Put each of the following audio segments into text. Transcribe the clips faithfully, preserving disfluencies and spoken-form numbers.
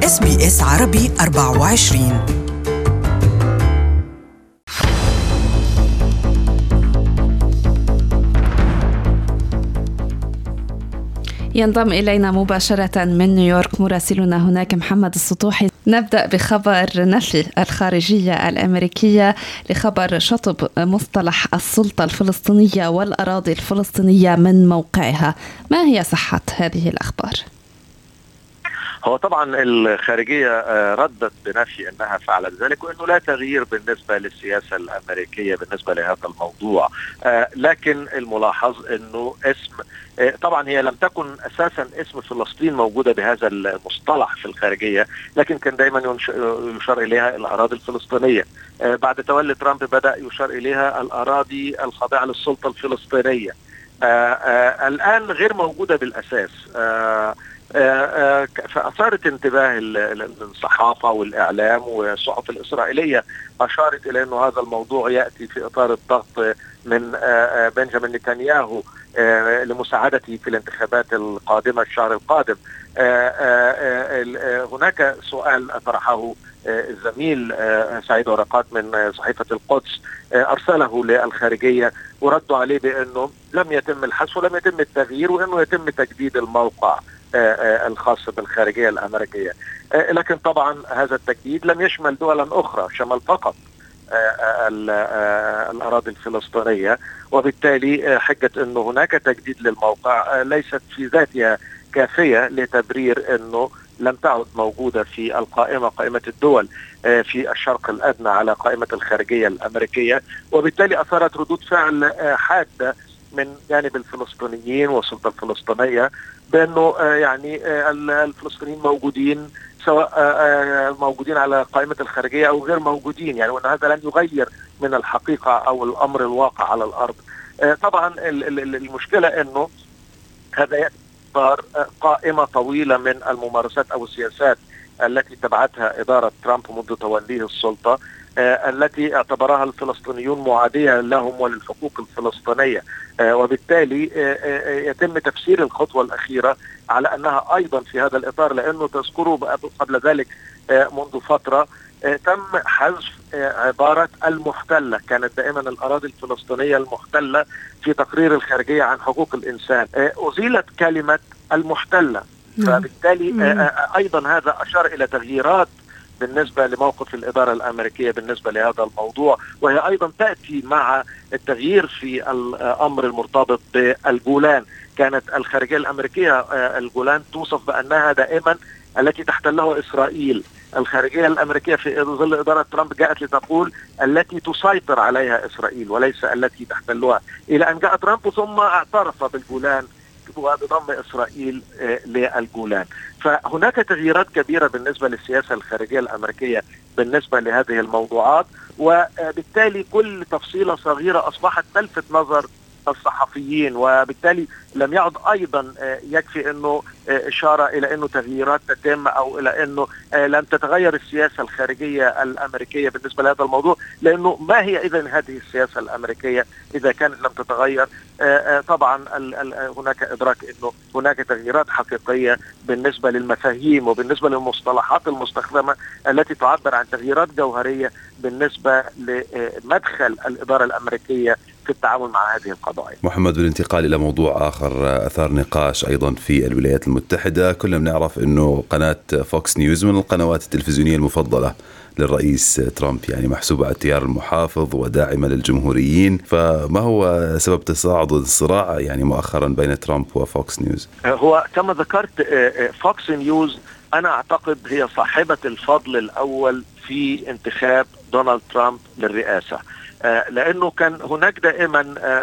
إس بي إس عربي أربعة وعشرين. ينضم إلينا مباشرة من نيويورك مراسلنا هناك محمد السطوحي. نبدأ بخبر نفي الخارجية الأمريكية لخبر شطب مصطلح السلطة الفلسطينية والأراضي الفلسطينية من موقعها. ما هي صحة هذه الأخبار؟ هو طبعا الخارجية ردت بنفي أنها فعلت ذلك وأنه لا تغيير بالنسبة للسياسة الأمريكية بالنسبة لهذا الموضوع، لكن الملاحظ أنه اسم طبعا هي لم تكن أساسا اسم فلسطين موجودة بهذا المصطلح في الخارجية، لكن كان دائما يشار إليها الأراضي الفلسطينية. بعد تولي ترامب بدأ يشار إليها الأراضي الخاضعة للسلطة الفلسطينية. الآن غير موجودة بالأساس، فأثارت انتباه الصحافة والإعلام والصحف الإسرائيلية. أشارت إلى أنه هذا الموضوع يأتي في إطار الضغط من بنجامين نتنياهو لمساعدته في الانتخابات القادمة الشهر القادم. هناك سؤال طرحه الزميل سعيد ورقات من صحيفة القدس، أرسله للخارجية وردوا عليه بأنه لم يتم الحذف ولم يتم التغيير وأنه يتم تجديد الموقع الخاص بالخارجية الأمريكية. لكن طبعا هذا التجديد لم يشمل دولا أخرى، شمل فقط الأراضي الفلسطينية، وبالتالي حجة أنه هناك تجديد للموقع ليست في ذاتها كافية لتبرير أنه لم تعد موجودة في القائمة قائمة الدول في الشرق الأدنى على قائمة الخارجية الأمريكية، وبالتالي أثارت ردود فعل حادة من جانب الفلسطينيين والسلطة الفلسطينية بأنه يعني الفلسطينيين موجودين، سواء موجودين على قائمة الخارجية أو غير موجودين، يعني وأن هذا لن يغير من الحقيقة أو الأمر الواقع على الأرض. طبعا المشكلة أنه هذا يأتي قائمة طويلة من الممارسات أو السياسات التي تبعتها إدارة ترامب منذ توليه السلطة، التي اعتبرها الفلسطينيون معادية لهم وللحقوق الفلسطينية، وبالتالي يتم تفسير الخطوة الأخيرة على أنها أيضا في هذا الإطار، لأنه تذكروا قبل ذلك منذ فترة تم حذف عبارة المحتلة. كانت دائما الأراضي الفلسطينية المحتلة في تقرير الخارجية عن حقوق الإنسان، أزيلت كلمة المحتلة، فبالتالي أيضا هذا أشار إلى تغييرات بالنسبة لموقف الإدارة الأمريكية بالنسبة لهذا الموضوع، وهي أيضا تأتي مع التغيير في الأمر المرتبط بالجولان. كانت الخارجية الأمريكية الجولان توصف بأنها دائما التي تحتلها إسرائيل. الخارجية الأمريكية في ظل إدارة ترامب جاءت لتقول التي تسيطر عليها إسرائيل وليس التي تحتلها، إلى أن جاء ترامب ثم اعترف بالجولان وبضم إسرائيل للجولان. فهناك تغييرات كبيرة بالنسبة للسياسة الخارجية الأمريكية بالنسبة لهذه الموضوعات، وبالتالي كل تفصيلة صغيرة أصبحت تلفت نظر الصحفيين، وبالتالي لم يعد أيضا يكفي أنه إشارة إلى أنه تغييرات تتم أو إلى أنه لن تتغير السياسة الخارجية الأمريكية بالنسبة لهذا الموضوع، لأنه ما هي إذن هذه السياسة الأمريكية إذا كانت لم تتغير؟ طبعا هناك إدراك أنه هناك تغييرات حقيقية بالنسبة للمفاهيم وبالنسبة للمصطلحات المستخدمة التي تعبر عن تغييرات جوهرية بالنسبة لمدخل الإدارة الأمريكية في التعامل مع هذه القضايا. محمد، بالانتقال إلى موضوع آخر أثار نقاش أيضا في الولايات المتحدة، كلنا نعرف أنه قناة فوكس نيوز من القنوات التلفزيونية المفضلة للرئيس ترامب، يعني محسوبة على التيار المحافظ وداعمة للجمهوريين، فما هو سبب تصاعد الصراع يعني مؤخرا بين ترامب وفوكس نيوز؟ هو كما ذكرت فوكس نيوز أنا أعتقد هي صاحبة الفضل الأول في انتخاب دونالد ترامب للرئاسة، لأنه كان هناك دائما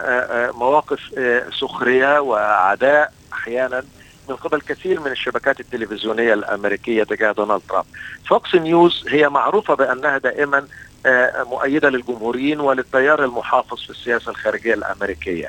مواقف سخرية وعداء أحيانا من قبل كثير من الشبكات التلفزيونية الأمريكية تجاه دونالد ترامب. فوكس نيوز هي معروفة بأنها دائما مؤيدة للجمهوريين وللتيار المحافظ في السياسة الخارجية الأمريكية،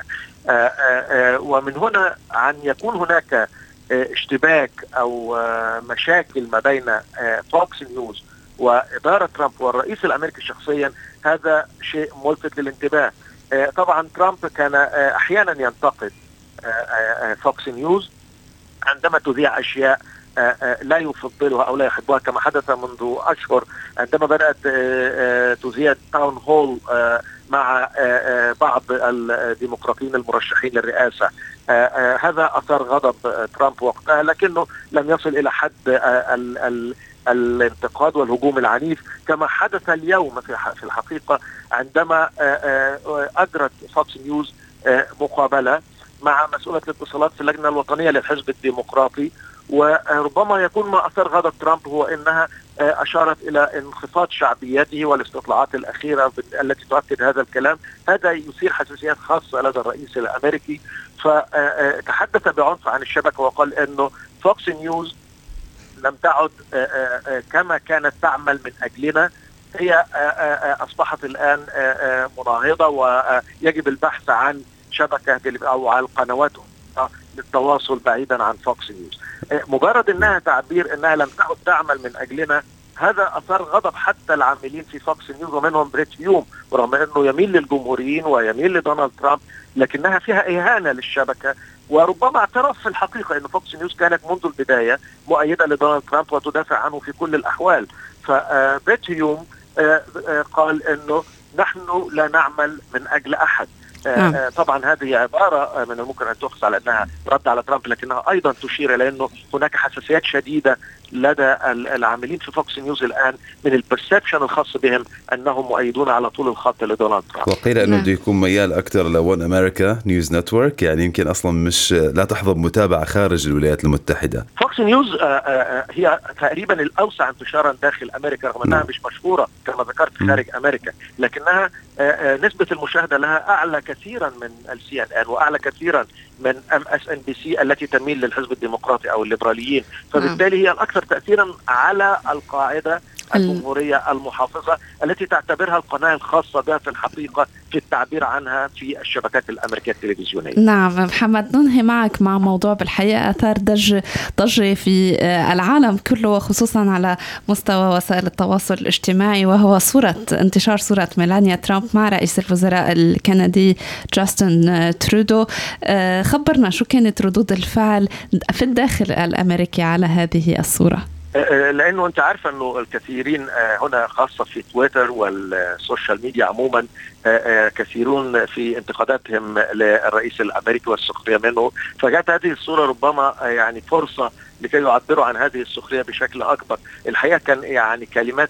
ومن هنا عن يكون هناك اشتباك أو مشاكل ما بين فوكس نيوز وإدارة ترامب والرئيس الأمريكي شخصيا، هذا شيء ملفت للانتباه. طبعا ترامب كان أحيانا ينتقد فوكس نيوز عندما تذيع أشياء لا يفضلها أو لا يحبها، كما حدث منذ أشهر عندما بدأت تذيع تاون هول مع بعض الديمقراطيين المرشحين للرئاسة. هذا أثار غضب ترامب وقتها، لكنه لم يصل إلى حد ال ال الانتقاد والهجوم العنيف كما حدث اليوم في الحقيقة عندما أجرت فوكس نيوز مقابلة مع مسؤولة الاتصالات في اللجنة الوطنية للحزب الديمقراطي. وربما يكون ما أثار غضب ترامب هو أنها أشارت إلى انخفاض شعبيته والاستطلاعات الأخيرة التي تؤكد هذا الكلام. هذا يثير حساسيات خاصة لدى الرئيس الأمريكي، فتحدث بعنف عن الشبكة وقال أنه فوكس نيوز لم تعد كما كانت تعمل من أجلنا، هي أصبحت الآن مناهضة ويجب البحث عن شبكة أو على القنوات للتواصل بعيدا عن فوكس نيوز. مجرد أنها تعبير أنها لم تعد تعمل من أجلنا، هذا أثار غضب حتى العاملين في فوكس نيوز ومنهم بريت هيوم، ورغم أنه يميل للجمهوريين ويميل لدونالد ترامب لكنها فيها إهانة للشبكة. وربما اعترف في الحقيقة أن فوكس نيوز كانت منذ البداية مؤيدة لدونالد ترامب وتدافع عنه في كل الأحوال. فبريت هيوم قال أنه نحن لا نعمل من أجل أحد. آه طبعا هذه عبارة من الممكن أن تؤخذ على أنها رد على ترامب، لكنها أيضا تشير إلى أنه هناك حساسيات شديدة لدى العاملين في فوكس نيوز الآن من البرسبشن الخاص بهم أنهم مؤيدون على طول الخط لدونالد ترامب. وقيل أنه بده يكون ميال أكثر لون أمريكا نيوز نتورك، يعني يمكن أصلا مش لا تحظى بمتابعة خارج الولايات المتحدة. فوكس نيوز آه آه هي تقريبا الأوسع انتشارا داخل أمريكا، رغم أنها مش مشهورة كما ذكرت خارج أمريكا، لكنها آه آه نسبة المشاهدة لها أعلى كثيرا من السي ان ان وأعلى كثيرا من ام اس ان بي سي التي تميل للحزب الديمقراطي أو الليبراليين، فبالتالي هي الأكثر تأثيرا على القاعدة الجمهورية المحافظة التي تعتبرها القناة الخاصة بها في الحقيقة في التعبير عنها في الشبكات الأمريكية التلفزيونية. نعم محمد، ننهي معك مع موضوع بالحقيقة أثار ضجة ضجة في العالم كله وخصوصا على مستوى وسائل التواصل الاجتماعي، وهو صورة انتشار صورة ميلانيا ترامب مع رئيس الوزراء الكندي جاستن ترودو. خبرنا شو كانت ردود الفعل في الداخل الأمريكي على هذه الصورة؟ لأنه أنت عارفة أنه الكثيرين هنا خاصة في تويتر والسوشيال ميديا عموما كثيرون في انتقاداتهم للرئيس الأمريكي والسخرية منه، فجاءت هذه الصورة ربما يعني فرصة لكي يعبروا عن هذه السخرية بشكل أكبر. الحقيقة كان يعني كلمات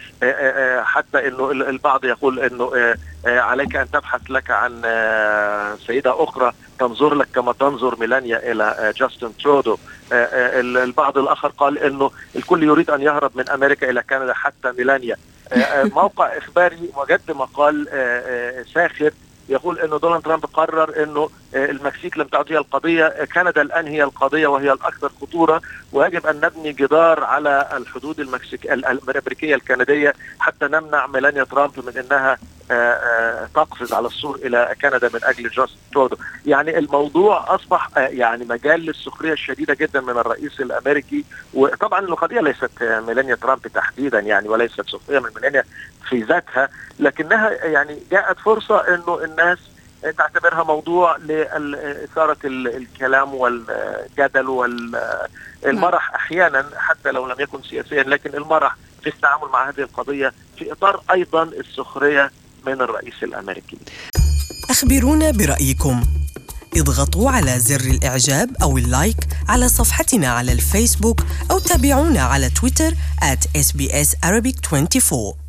حتى أنه البعض يقول أنه عليك أن تبحث لك عن سيدة أخرى تنظر لك كما تنظر ميلانيا إلى جاستن ترودو. البعض الآخر قال أنه الكل يريد أن يهرب من أمريكا إلى كندا حتى ميلانيا. موقع إخباري وجد مقال ساخر يقول أنه دونالد ترامب قرر أنه المكسيك لم تعد هي القضية، كندا الآن هي القضية وهي الأكثر خطورة، ويجب أن نبني جدار على الحدود المكسيك الأمريكية الكندية حتى نمنع ميلانيا ترامب من أنها تقفز على السور إلى كندا من أجل جاستن ترودو. يعني الموضوع أصبح يعني مجال للسخرية الشديدة جدا من الرئيس الأمريكي. وطبعا القضية ليست ميلانيا ترامب تحديدا يعني، وليست سخرية من ميلانيا في ذاتها، لكنها يعني جاءت فرصة أنه الناس تعتبرها موضوع لإثارة الكلام والجدل والمرح أحيانا حتى لو لم يكن سياسيا، لكن المرح في التعامل مع هذه القضية في إطار أيضا السخرية من الرئيس الأمريكي. أخبرونا برأيكم، اضغطوا على زر الإعجاب أو اللايك على صفحتنا على الفيسبوك أو تابعونا على تويتر آت إس بي إس Arabic أربعة وعشرين.